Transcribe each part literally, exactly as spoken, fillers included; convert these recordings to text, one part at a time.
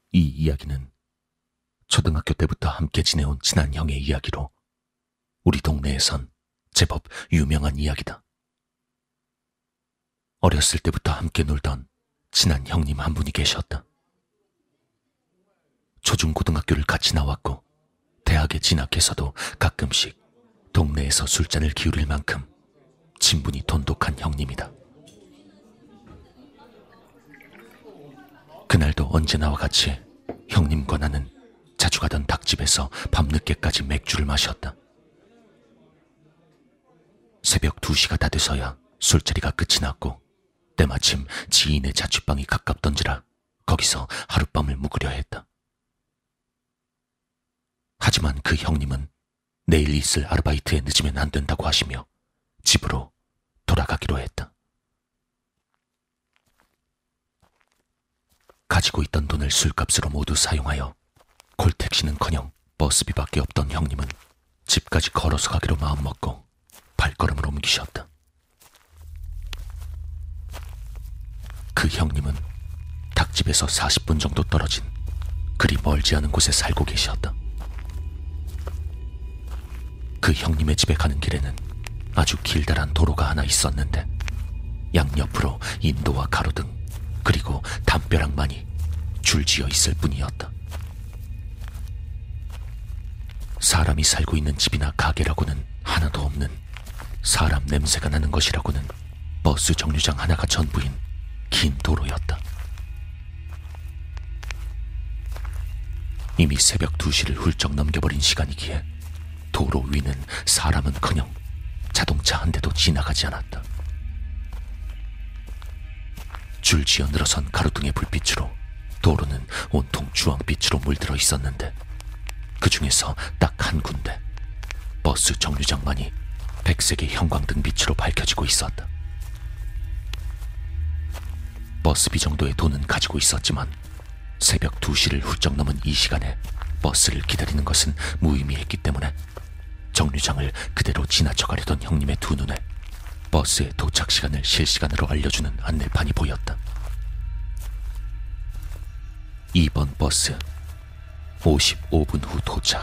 이 이야기는 초등학교 때부터 함께 지내온 친한 형의 이야기로 우리 동네에선 제법 유명한 이야기다. 어렸을 때부터 함께 놀던 친한 형님 한 분이 계셨다. 초중고등학교를 같이 나왔고 대학에 진학해서도 가끔씩 동네에서 술잔을 기울일 만큼 친분이 돈독한 형님이다. 그날도 언제나와 같이 형님과 나는 자주 가던 닭집에서 밤늦게까지 맥주를 마셨다. 새벽 두 시가 다 돼서야 술자리가 끝이 났고 때마침 지인의 자취방이 가깝던지라 거기서 하룻밤을 묵으려 했다. 하지만 그 형님은 내일 있을 아르바이트에 늦으면 안 된다고 하시며 집으로 돌아가기로 했다. 가지고 있던 돈을 술값으로 모두 사용하여 콜택시는커녕 버스비밖에 없던 형님은 집까지 걸어서 가기로 마음먹고 발걸음을 옮기셨다. 그 형님은 닭집에서 사십 분 정도 떨어진 그리 멀지 않은 곳에 살고 계셨다. 그 형님의 집에 가는 길에는 아주 길다란 도로가 하나 있었는데 양옆으로 인도와 가로등 그리고 담벼락만이 줄지어 있을 뿐이었다. 사람이 살고 있는 집이나 가게라고는 하나도 없는 사람 냄새가 나는 것이라고는 버스 정류장 하나가 전부인 긴 도로였다. 이미 새벽 두 시를 훌쩍 넘겨버린 시간이기에 도로 위는 사람은커녕 자동차 한 대도 지나가지 않았다. 줄지어 늘어선 가로등의 불빛으로 도로는 온통 주황빛으로 물들어 있었는데 그 중에서 딱 한 군데 버스 정류장만이 백색의 형광등 빛으로 밝혀지고 있었다. 버스비 정도의 돈은 가지고 있었지만 새벽 두 시를 훌쩍 넘은 이 시간에 버스를 기다리는 것은 무의미했기 때문에 정류장을 그대로 지나쳐가려던 형님의 두 눈에 버스의 도착 시간을 실시간으로 알려주는 안내판이 보였다. 이 번 버스 오십오 분 후 도착.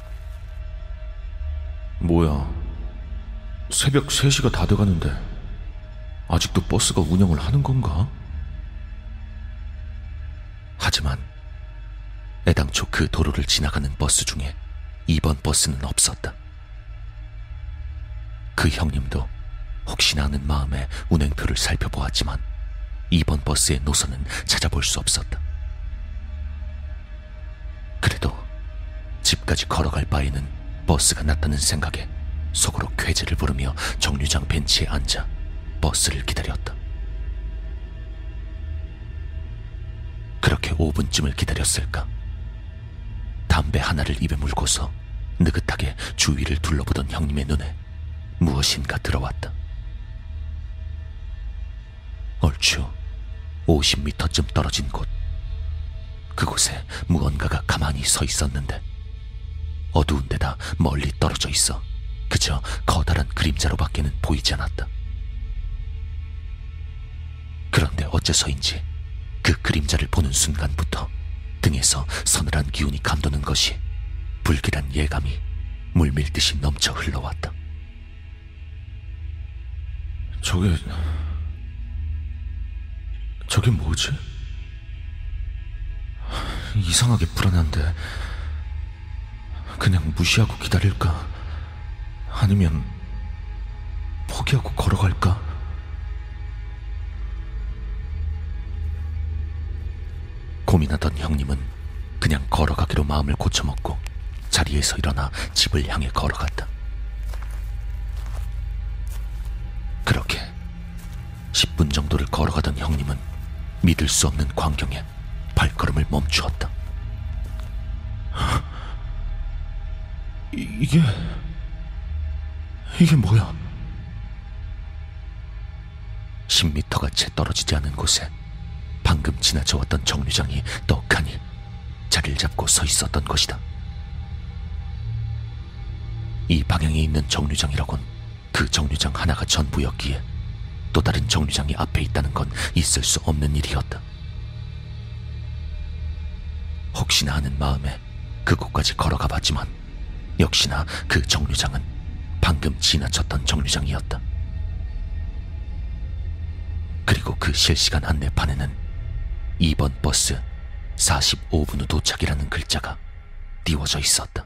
뭐야, 새벽 세 시가 다 돼가는데 아직도 버스가 운영을 하는 건가? 하지만 애당초 그 도로를 지나가는 버스 중에 이 번 버스는 없었다. 그 형님도 혹시나 하는 마음에 운행표를 살펴보았지만 이 번 버스의 노선은 찾아볼 수 없었다. 그래도 집까지 걸어갈 바에는 버스가 낫다는 생각에 속으로 쾌재를 부르며 정류장 벤치에 앉아 버스를 기다렸다. 그렇게 오 분쯤을 기다렸을까? 담배 하나를 입에 물고서 느긋하게 주위를 둘러보던 형님의 눈에 무엇인가 들어왔다. 얼추 오십 미터쯤 떨어진 곳. 그곳에 무언가가 가만히 서 있었는데 어두운 데다 멀리 떨어져 있어 그저 커다란 그림자로밖에는 보이지 않았다. 그런데 어째서인지 그 그림자를 보는 순간부터 등에서 서늘한 기운이 감도는 것이 불길한 예감이 물밀듯이 넘쳐 흘러왔다. 저게... 저게 뭐지? 이상하게 불안한데 그냥 무시하고 기다릴까? 아니면 포기하고 걸어갈까? 고민하던 형님은 그냥 걸어가기로 마음을 고쳐먹고 자리에서 일어나 집을 향해 걸어갔다. 그렇게 십 분 정도를 걸어가던 형님은 믿을 수 없는 광경에 발걸음을 멈추었다. 이, 이게... 이게 뭐야? 십 미터가 채 떨어지지 않은 곳에 방금 지나쳐왔던 정류장이 떡하니 자리를 잡고 서 있었던 것이다. 이 방향에 있는 정류장이라곤 그 정류장 하나가 전부였기에 또 다른 정류장이 앞에 있다는 건 있을 수 없는 일이었다. 혹시나 하는 마음에 그곳까지 걸어가 봤지만 역시나 그 정류장은 방금 지나쳤던 정류장이었다. 그리고 그 실시간 안내판에는 이 번 버스 사십오 분 후 도착이라는 글자가 띄워져 있었다.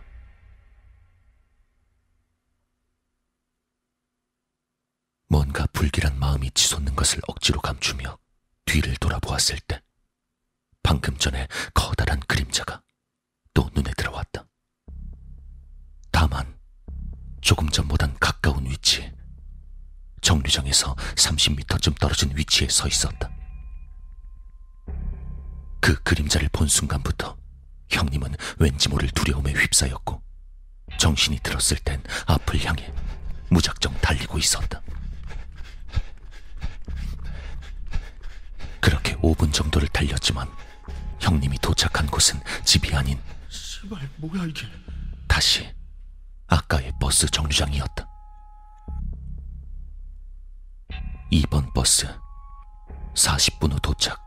뭔가 불길한 마음이 치솟는 것을 억지로 감추며 뒤를 돌아보았을 때 방금 전에 커다란 그림자가 또 눈에 들어왔다. 다만 조금 전보단 가까운 위치, 정류장에서 삼십 미터쯤 떨어진 위치에 서 있었다. 그 그림자를 본 순간부터 형님은 왠지 모를 두려움에 휩싸였고 정신이 들었을 땐 앞을 향해 무작정 달리고 있었다. 그렇게 오 분 정도를 달렸지만 형님이 도착한 곳은 집이 아닌 씨발 뭐야 이게. 다시 아까의 버스 정류장이었다. 이 번 버스 사십 분 후 도착.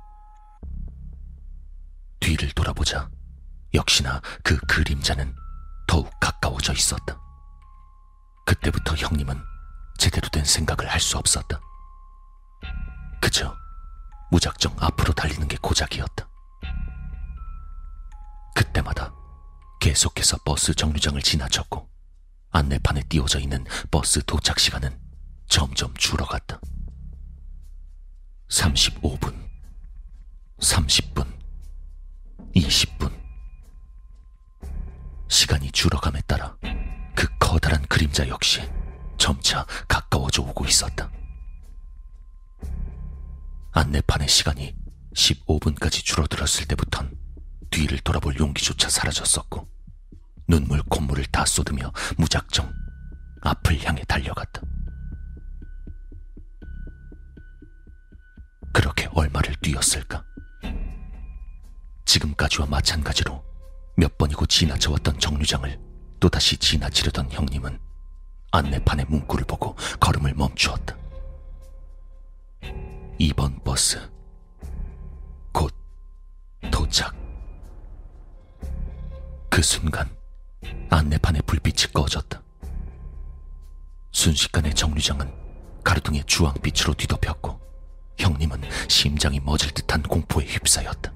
뒤를 돌아보자 역시나 그 그림자는 더욱 가까워져 있었다. 그때부터 형님은 제대로 된 생각을 할 수 없었다. 그저 무작정 앞으로 달리는 게 고작이었다. 그때마다 계속해서 버스 정류장을 지나쳤고 안내판에 띄워져 있는 버스 도착 시간은 점점 줄어갔다. 삼십오 분, 삼십 분, 이십 분. 시간이 줄어감에 따라 그 커다란 그림자 역시 점차 가까워져 오고 있었다. 안내판의 시간이 십오 분까지 줄어들었을 때부턴 뒤를 돌아볼 용기조차 사라졌었고 눈물 콧물을 다 쏟으며 무작정 앞을 향해 달려갔다. 그렇게 얼마를 뛰었을까? 지금까지와 마찬가지로 몇 번이고 지나쳐왔던 정류장을 또다시 지나치려던 형님은 안내판의 문구를 보고 걸음을 멈추었다. 이 번 버스 곧 도착. 그 순간 안내판의 불빛이 꺼졌다. 순식간에 정류장은 가로등의 주황빛으로 뒤덮였고 형님은 심장이 멎을 듯한 공포에 휩싸였다.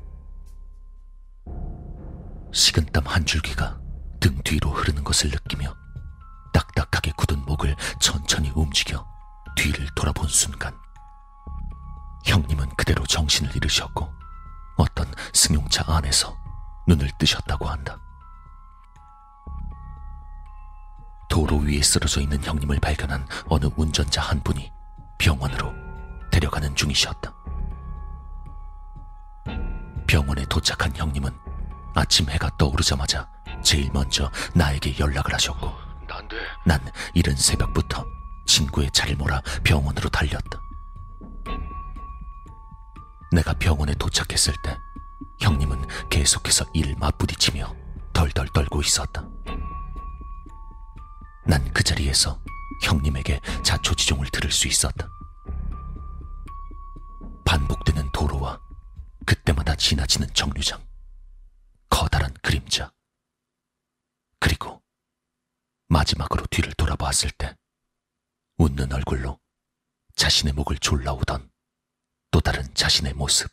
식은땀 한 줄기가 등 뒤로 흐르는 것을 느끼며 딱딱하게 굳은 목을 천천히 움직여 뒤를 돌아본 순간 형님은 그대로 정신을 잃으셨고 어떤 승용차 안에서 눈을 뜨셨다고 한다. 도로 위에 쓰러져 있는 형님을 발견한 어느 운전자 한 분이 병원으로 데려가는 중이셨다. 병원에 도착한 형님은 아침 해가 떠오르자마자 제일 먼저 나에게 연락을 하셨고 난데. 난 이른 새벽부터 친구의 차를 몰아 병원으로 달렸다. 내가 병원에 도착했을 때 형님은 계속해서 이를 맞부딪히며 덜덜 떨고 있었다. 난 그 자리에서 형님에게 자초지종을 들을 수 있었다. 반복되는 도로와 그때마다 지나치는 정류장, 커다란 그림자, 그리고 마지막으로 뒤를 돌아보았을 때 웃는 얼굴로 자신의 목을 졸라오던 또 다른 자신의 모습.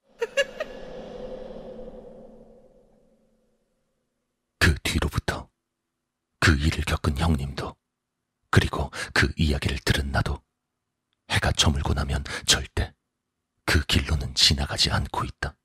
그 뒤로부터 그 일을 겪은 형님도 그리고 그 이야기를 들은 나도 해가 저물고 나면 절대 그 길로는 지나가지 않고 있다.